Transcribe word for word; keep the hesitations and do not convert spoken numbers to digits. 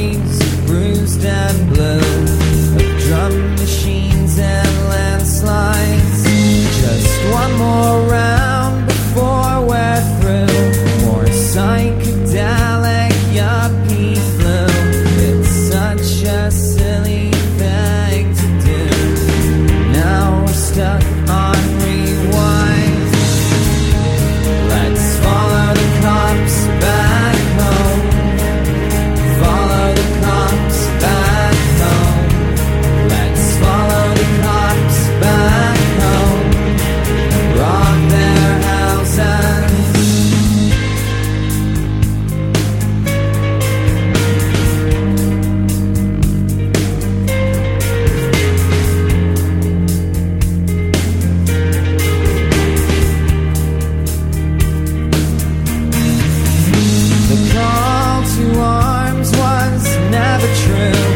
memories, bruised and blue, of drum machines and landslides. Just one more round before we're through. More psychedelic yuppie flu. It's such a silly thing to do. Now we're stuck on rewind. Let's follow the cops back home. Follow the cops back home. Let's follow the cops back home. Rob their houses. The call to arms was never true.